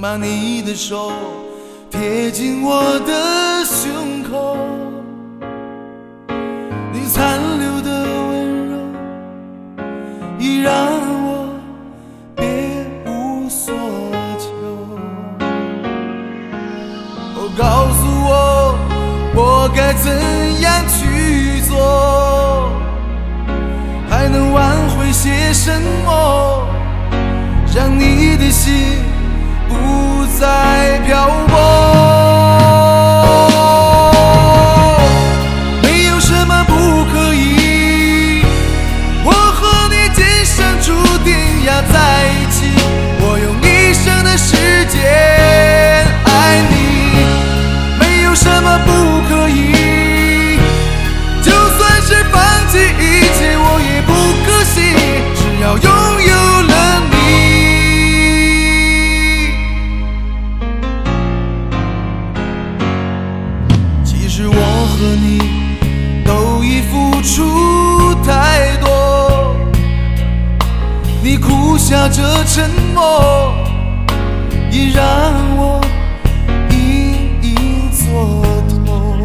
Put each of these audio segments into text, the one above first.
把你的手贴近我的胸口，你残留的温柔已让我别无所求。哦，告诉我该怎样去做，还能挽回些什么，让你的心不再漂泊。没有什么不可以，我和你今生注定要在一起，我用一生的时间爱你。没有什么不可以，就算是放弃一切我也不可惜，只要拥有了你。其实我和你都已付出太多，你苦笑着沉默，也让我隐隐作痛。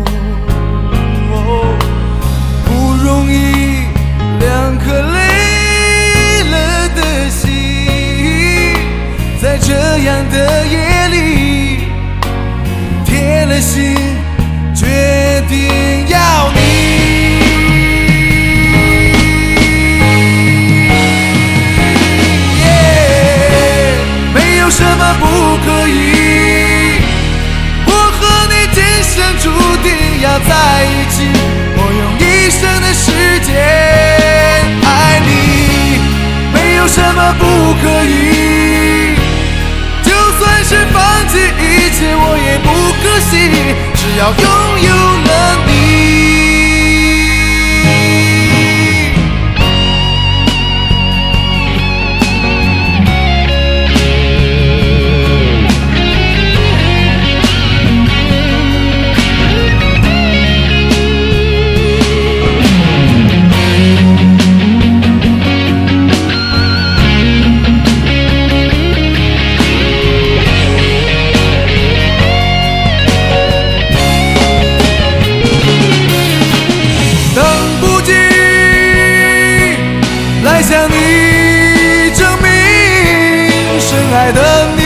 不容易，两颗累了的心，在这样的夜里铁了心决定要你。没有什么不可以，我和你今生注定要在一起，我用一生的时间爱你。没有什么不可以，就算是放弃一切我也不可惜，只要拥有了你。来向你证明，深爱的你